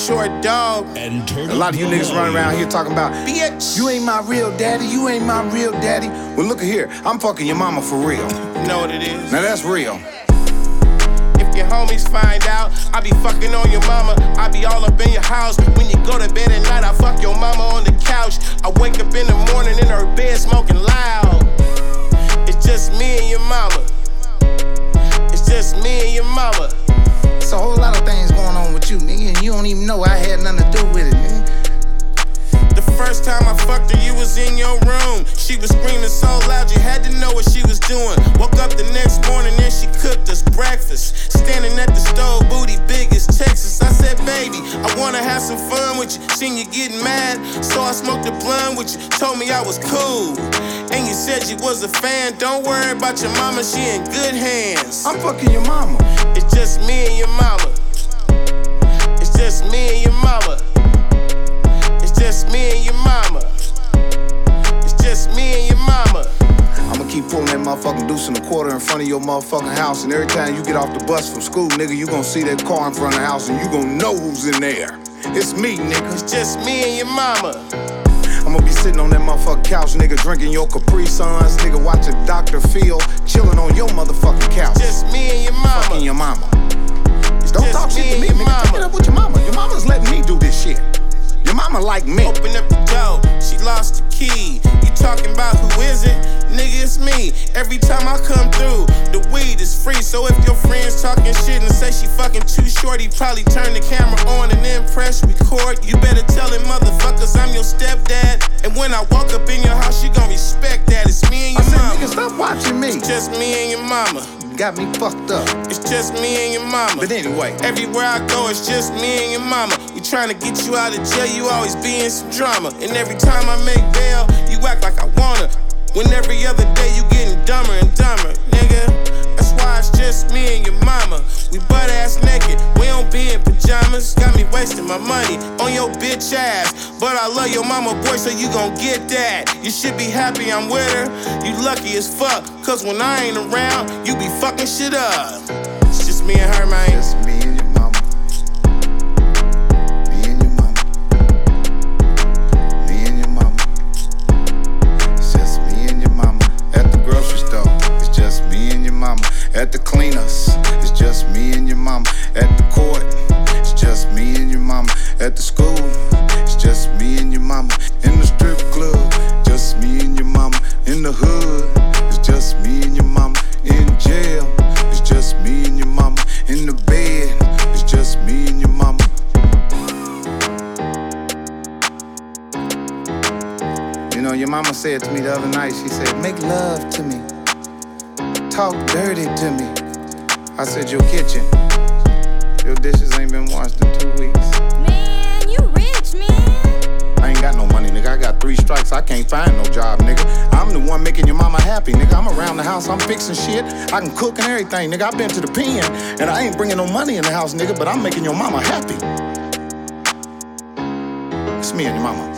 short dog. A lot of you niggas running around here talking about, bitch, you ain't my real daddy, you ain't my real daddy. Well, look at here, I'm fucking your mama for real. You know what it is? Now that's real. If your homies find out, I be fucking on your mama. I be all up in your house. When you go to bed at night, I fuck your mama on the couch. I wake up in the morning in her bed smoking loud. It's just me and your mama. It's just me and your mama. It's a whole lot of things going on with you, nigga, and you don't even know I had nothing to do with it, nigga. The first time I fucked her, you was in your room. She was screaming so loud, you had to know what she was doing. Woke up the next morning and she cooked us breakfast. Standing at the stove, booty big as Texas. I said, baby, I wanna have some fun with you. Seen you getting mad, so I smoked a blunt with you. Told me I was cool, and you said you was a fan. Don't worry about your mama, she in good hands. I'm fucking your mama. It's just me and your mama. It's just me and your mama. It's just me and your mama. It's just me and your mama. I'ma keep pulling that motherfucking deuce in the quarter in front of your motherfucking house, and every time you get off the bus from school, nigga, you gon' see that car in front of the house, and you gon' know who's in there. It's me, nigga. It's just me and your mama. I'ma be sitting on that motherfucking couch, nigga, drinking your Capri Suns, nigga, watching Dr. Phil, chilling on your motherfucking couch. Just me and your mama. Fucking your mama. It's Don't just talk shit to me, and your nigga. Take it mama. up with your mama. Your mama's letting me do this shit. Your mama like me. Open up the door, she lost the key. You talking about who is it? Nigga, it's me. Every time I come through, the weed is free. So if your friends talking shit and say she fucking too short, he probably turn the camera on and then press record. You better tell him, motherfuckers, I'm your stepdad. And when I walk up in your house, you gon' respect that. It's me and your I said, mama. nigga, stop watching me. It's just me and your mama. Got me fucked up. It's just me and your mama. But anyway, Everywhere I go, it's just me and your mama. We tryna get you out of jail, you always be in some drama. And every time I make bail, you act like I wanna. When every other day you getting dumber and dumber, nigga. That's why it's just me and your mama. We butt ass naked, we don't be in pajamas. Got me wasting my money on your bitch ass. But I love your mama, boy, so you gon' get that. You should be happy I'm with her. You lucky as fuck, cause when I ain't around, you be fucking shit up. It's just me and her, man. just me and your mama. Me and your mama. Me and your mama. It's just me and your mama. At the grocery store, it's just me and your mama. At the cleaners, it's just me and your mama. At the court, it's just me and your mama. At the school, it's just me and your mama. In the strip club, just me and your mama. In the hood, it's just me and your mama. In jail, it's just me and your mama. In the bed, it's just me and your mama. You know, your mama said to me the other night, she said, make love to me. Talk dirty to me. I said, your kitchen. Your dishes ain't been washed in 2 weeks. Man, you rich, man. I ain't got no money, nigga. I got 3 strikes. I can't find no job, nigga. I'm the one making your mama happy, nigga. I'm around the house. I'm fixing shit. I can cook and everything, nigga. I've been to the pen, and I ain't bringing no money in the house, nigga, but I'm making your mama happy. It's me and your mama.